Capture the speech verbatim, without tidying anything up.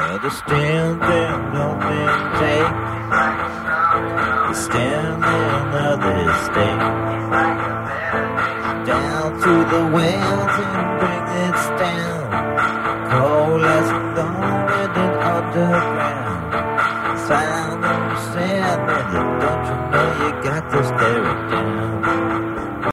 The stand there, no man take. The stand in other state. Down to the wells and bring it down. Cold as a stone with it underground. Sound of sand, don't you know you got to stare it down.